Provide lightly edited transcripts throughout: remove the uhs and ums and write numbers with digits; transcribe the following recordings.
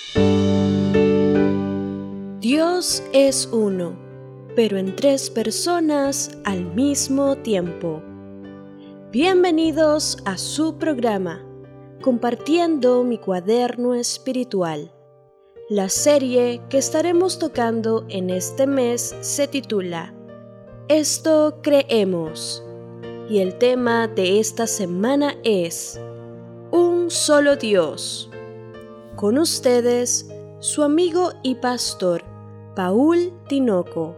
Dios es uno, pero en tres personas al mismo tiempo. Bienvenidos a su programa, Compartiendo mi cuaderno espiritual. La serie que estaremos tocando en este mes se titula Esto creemos, y el tema de esta semana es Un solo Dios. Con ustedes, su amigo y pastor, Paul Tinoco.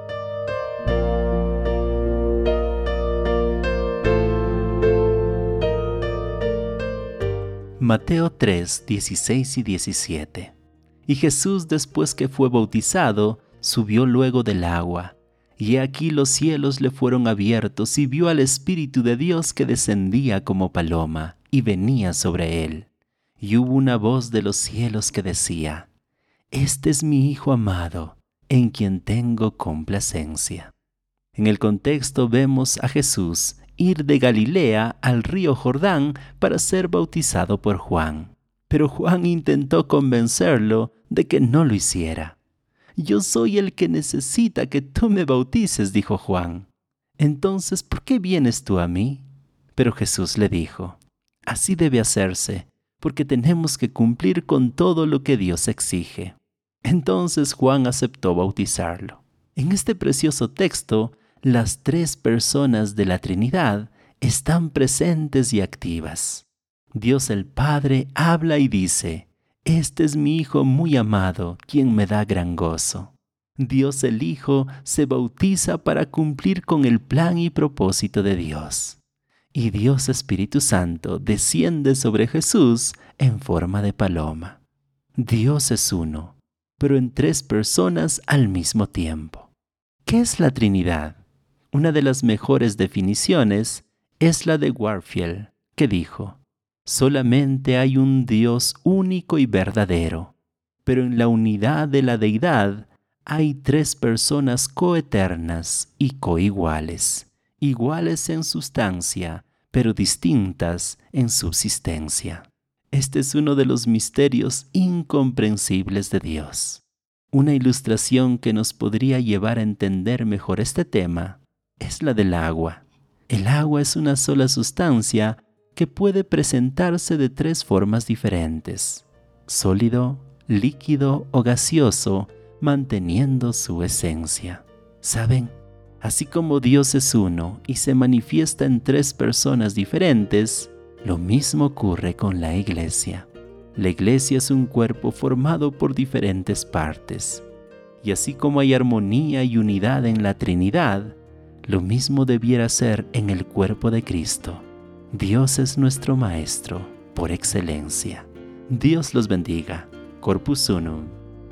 Mateo 3, 16 y 17. Y Jesús, después que fue bautizado, subió luego del agua. Y he aquí los cielos le fueron abiertos, y vio al Espíritu de Dios que descendía como paloma, y venía sobre él. Y hubo una voz de los cielos que decía: Este es mi Hijo amado, en quien tengo complacencia. En el contexto vemos a Jesús ir de Galilea al río Jordán para ser bautizado por Juan. Pero Juan intentó convencerlo de que no lo hiciera. «Yo soy el que necesita que tú me bautices», dijo Juan. «Entonces, ¿por qué vienes tú a mí?» Pero Jesús le dijo: «Así debe hacerse, porque tenemos que cumplir con todo lo que Dios exige». Entonces Juan aceptó bautizarlo. En este precioso texto, las tres personas de la Trinidad están presentes y activas. Dios el Padre habla y dice: «Este es mi Hijo muy amado, quien me da gran gozo». Dios el Hijo se bautiza para cumplir con el plan y propósito de Dios. Y Dios Espíritu Santo desciende sobre Jesús en forma de paloma. Dios es uno, pero en tres personas al mismo tiempo. ¿Qué es la Trinidad? Una de las mejores definiciones es la de Warfield, que dijo: «Solamente hay un Dios único y verdadero, pero en la unidad de la deidad hay tres personas coeternas y coiguales, iguales en sustancia, pero distintas en subsistencia». Este es uno de los misterios incomprensibles de Dios. Una ilustración que nos podría llevar a entender mejor este tema es la del agua. El agua es una sola sustancia que puede presentarse de tres formas diferentes: sólido, líquido o gaseoso, manteniendo su esencia. ¿Saben? Así como Dios es uno y se manifiesta en tres personas diferentes, lo mismo ocurre con la Iglesia. La Iglesia es un cuerpo formado por diferentes partes. Y así como hay armonía y unidad en la Trinidad, lo mismo debiera ser en el cuerpo de Cristo. Dios es nuestro Maestro por excelencia. Dios los bendiga. Corpus Unum.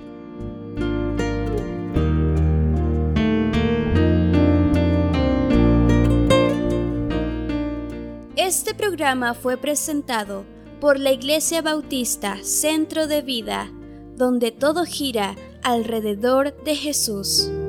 Este programa fue presentado por la Iglesia Bautista Centro de Vida, donde todo gira alrededor de Jesús.